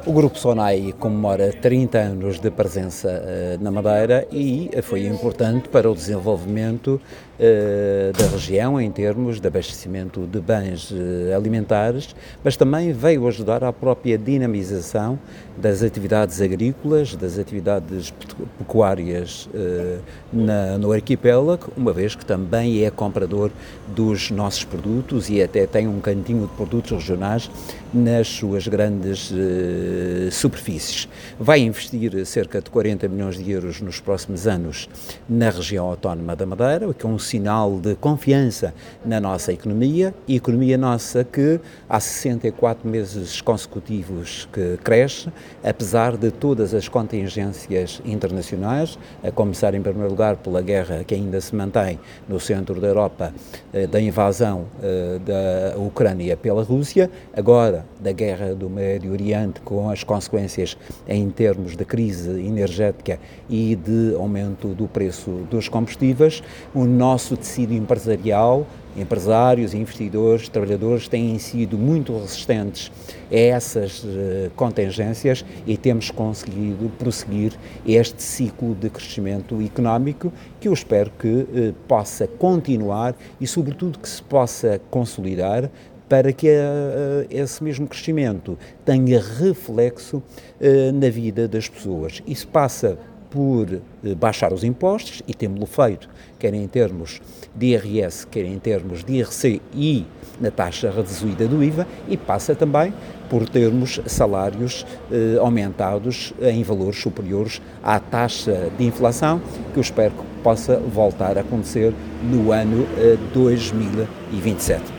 O Grupo Sonai comemora 30 anos de presença na Madeira e foi importante para o desenvolvimento da região em termos de abastecimento de bens alimentares, mas também veio ajudar à própria dinamização das atividades agrícolas, das atividades pecuárias no arquipélago, uma vez que também é comprador dos nossos produtos e até tem um cantinho de produtos regionais nas suas grandes superfícies. Vai investir cerca de 40 milhões de euros nos próximos anos na região autónoma da Madeira, o que é um sinal de confiança na nossa economia, e economia nossa que há 64 meses consecutivos que cresce, apesar de todas as contingências internacionais, a começar em primeiro lugar pela guerra que ainda se mantém no centro da Europa, da invasão da Ucrânia pela Rússia, agora da guerra do Médio Oriente com as consequências em termos de crise energética e de aumento do preço dos combustíveis. O nosso tecido empresarial, empresários, investidores, trabalhadores têm sido muito resistentes a essas contingências e temos conseguido prosseguir este ciclo de crescimento económico que eu espero que possa continuar e, sobretudo, que se possa consolidar para que esse mesmo crescimento tenha reflexo na vida das pessoas. Isso passa por baixar os impostos, e temos-lo feito, quer em termos de IRS, quer em termos de IRC e na taxa reduzida do IVA, e passa também por termos salários aumentados em valores superiores à taxa de inflação, que eu espero que possa voltar a acontecer no ano 2027.